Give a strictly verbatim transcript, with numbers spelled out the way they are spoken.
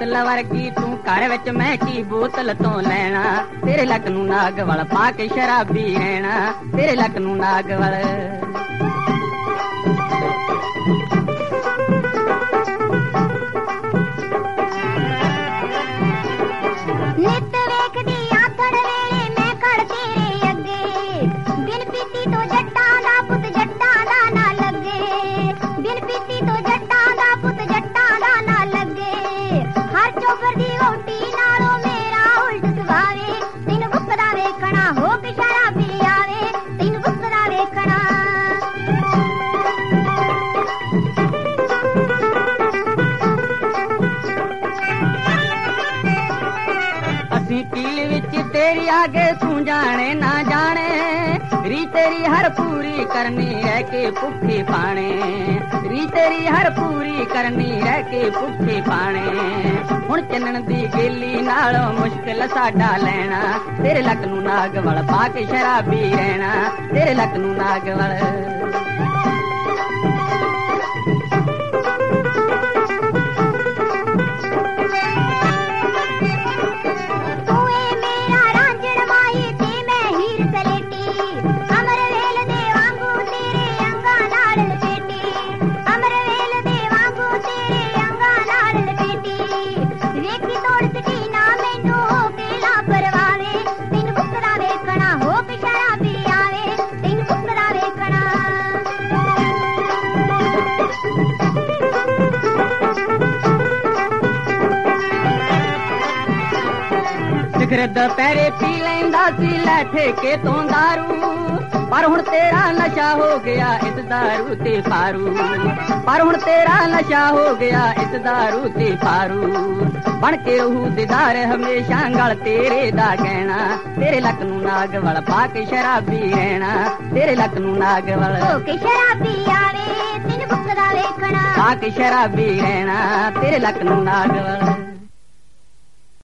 ਬੋਤਲ ਵਰਗੀ ਤੂੰ ਘਰ ਵਿੱਚ ਮੈਂ ਕੀ ਬੋਤਲ ਤੋਂ ਲੈਣਾ ਤੇਰੇ ਲੱਕ ਨੂੰ ਨਾਗ ਵਲ ਪਾ ਕੇ ਸ਼ਰਾਬੀ ਰਹਿਣਾ ਤੇਰੇ ਲੱਕ ਨੂੰ ਨਾਗ ਵਲ ਨਿਤ ਵੇਖਦੀ ਆਥਣ ਵੇਲੇ ਮੈਂ ਖੜ ਤੇਰੇ ਅੱਗੇ ਬਿਨ ਪੀਤੀ ਤੋਂ ਜੱਟਾਂ ਦਾ ਪੁੱਤ ਜੱਟਾਂ ਦਾ ਨਾ ਲੱਗੇ ਬਿਨ ਪੀਤੀ ਤੋਂ ਜੱਟਾਂ ਦਾ ਪੁੱਤ ਜੱਟਾਂ ਦਾ ਨਾ ਲੱਗੇ ਹਰ ਚੋਬਰ ਦੀ ਵੋਟੀ ਨਾਲੋਂ ਮੇਰਾ ਉਲਟ ਸੁਭਾਵੇ ਤੈਨੂੰ ਬੁੱਕਦਾ ਵੇਖਣਾ ਹੋ ਕੇ ਸ਼ਰਾਬੀ ਆਵੇ ਤੈਨੂੰ ਬੁੱਕਦਾ ਵੇਖਣਾ ਅਸੀਂ ਕੀਲ ਵਿੱਚ ਤੇਰੀ ਆਗੇ ਤੂੰ ਜਾਣੇ ਨਾ ਜਾਣੇ ਰੀ ਤੇਰੀ ਹਰ ਪੂਰੀ ਕਰਨੀ ਰਹਿ ਕੇ ਭੁੱਖੇ ਪਾਣੇ ਰੀ ਤੇਰੀ ਹਰ ਪੂਰੀ ਕਰਨੀ ਰਹਿ ਕੇ ਭੁੱਖੇ ਪਾਣੇ ਹੁਣ ਚੰਨਣ ਦੀ ਗੇਲੀ ਨਾਲੋਂ ਮੁਸ਼ਕਿਲ ਸਾਡਾ ਲੈਣਾ ਤੇਰੇ ਲੱਕ ਨੂੰ ਨਾਗ ਵਲ ਪਾ ਕੇ ਸ਼ਰਾਬੀ ਰਹਿਣਾ ਤੇਰੇ ਲੱਕ ਨੂੰ ਨਾਗ ਵਲ ਸਿਗਰਟ ਪੈਰੇ ਪੀ ਲੈਂਦਾ ਸੀ ਲੈ ਠੇਕੇ ਤੋਂ ਦਾਰੂ ਪਰ ਹੁਣ ਤੇਰਾ ਨਸ਼ਾ ਹੋ ਗਿਆ ਇਸ ਦਾਰੂ ਤੇ ਪਾਰੂ ਪਰ ਹੁਣ ਤੇਰਾ ਨਸ਼ਾ ਹੋ ਗਿਆ ਇਸ ਦਾਰੂ ਤੇ ਪਾਰੂ ਬਣ ਕੇ ਰਹੂ ਦੀਦਾਰ ਹਮੇਸ਼ਾ ਗਲ ਤੇਰੇ ਦਾ ਗਹਿਣਾ ਤੇਰੇ ਲੱਕ ਨੂੰ ਨਾਗ ਵਲ ਪਾ ਕੇ ਸ਼ਰਾਬੀ ਰਹਿਣਾ ਤੇਰੇ ਲੱਕ ਨੂੰ ਨਾਗ ਵਲ ਹੋ ਕੇ ਸ਼ਰਾਬੀ ਆਵੇ ਤੈਨੂੰ ਬੁੱਕਦਾ ਵੇਖਣਾ ਪਾ ਕੇ ਸ਼ਰਾਬੀ ਰਹਿਣਾ ਤੇਰੇ ਲੱਕ ਨੂੰ ਨਾਗ ਵਲ